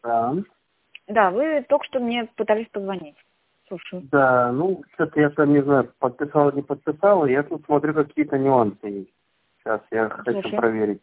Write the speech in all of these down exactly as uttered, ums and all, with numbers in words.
Да. Да, вы только что мне пытались позвонить. Слушаю. Да, ну, что-то я там, не знаю, подписал, не подписал, я тут смотрю, какие-то нюансы есть. Сейчас я хочу Слушаю. проверить.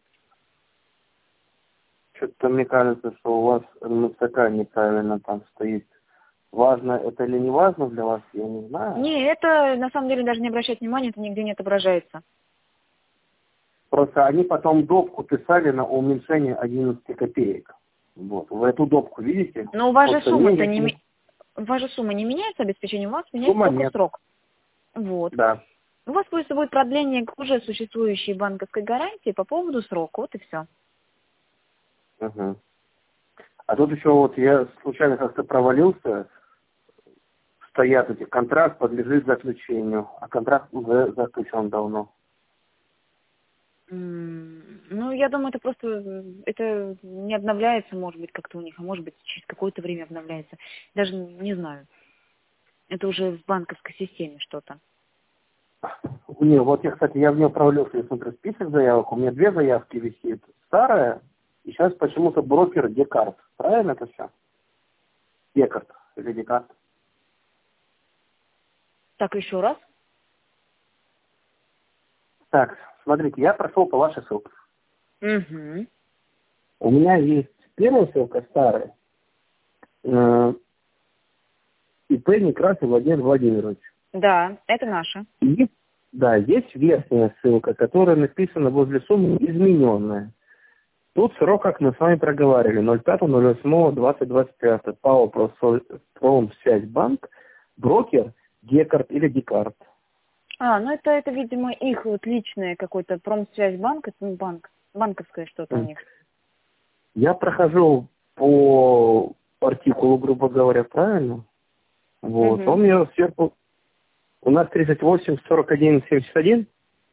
Что-то мне кажется, что у вас эн эс ка неправильно там стоит. Важно это или не важно для вас, я не знаю. Не, это на самом деле даже не обращать внимания, это нигде не отображается. Просто они потом допку писали на уменьшение одиннадцати копеек. Вот. Вы эту допку видите? Но у вас же Просто сумма-то мне не... не- ми- У вас же сумма не меняется, обеспечение, у вас меняется Сумма только нет. срок. Вот. Да. У вас просто будет продление уже существующей банковской гарантии по поводу срока. Вот и все. Угу. А тут еще вот я случайно как-то провалился, стоят эти, контракт подлежит заключению, а контракт уже заключен давно. Ну, я думаю, это просто э, это не обновляется, может быть, как-то у них, а может быть, через какое-то время обновляется. Даже не знаю. Это уже в банковской системе что-то. Не, вот я, кстати, я в нее провалился, я смотрю список заявок, у меня две заявки висит. Старая, и сейчас почему-то брокер Декарт. Правильно это все? Декарт или Декарт? Так, еще раз. Так, смотрите, я прошел по вашей ссылке. Угу. У меня есть первая ссылка старая. Э, ИП Некрасов Владимир Владимирович. Да, это наша. И есть, да, есть верхняя ссылка, которая написана возле суммы измененная. Тут срок, как мы с вами проговаривали, ноль пятого ноль восьмого двадцать двадцать пять. ПАО Промсвязьбанк, брокер Декарт или Декарт. А, ну это, это, видимо, их вот личное какой-то промсвязьбанк, это ну, банк, банковское что-то у них. Я прохожу по артикулу, грубо говоря, правильно? Вот. Угу. Он мне сверху... У нас тридцать восемь сорок один семьдесят один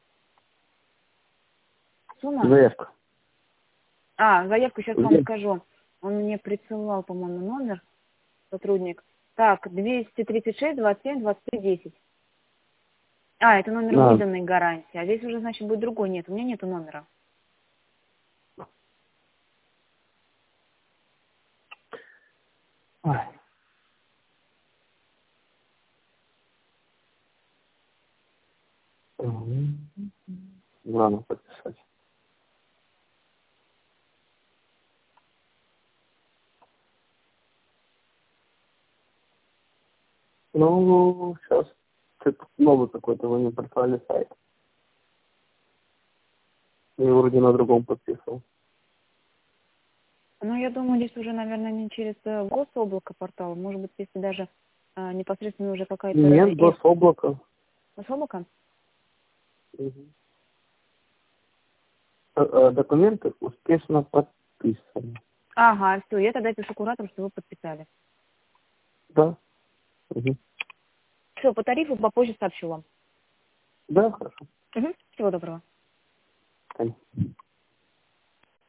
Сумма? заявка. А, заявку сейчас вам Здесь. скажу. Он мне присылал, по-моему, номер, сотрудник. Так, двести тридцать шесть двадцать семь двадцать три десять. А, это номер А, выданной гарантии. А здесь уже, значит, будет другой. Нет, у меня нету номера. ой. Мгм. Ладно, подписать. Ну, сейчас. Это новый какой-то вы мне прислали сайт. Я вроде на другом подписывал. Ну, я думаю, здесь уже, наверное, не через э, гособлако портал. Может быть, если даже э, непосредственно уже какая-то... Нет, Э, гособлако. гособлако? Мгм. Э, э, Документы успешно подписаны. Ага, все, я тогда пишу куратору, что вы подписали. Да. Мгм. Все, по тарифу попозже сообщу вам. Да, хорошо. Угу. Всего доброго. Понятно.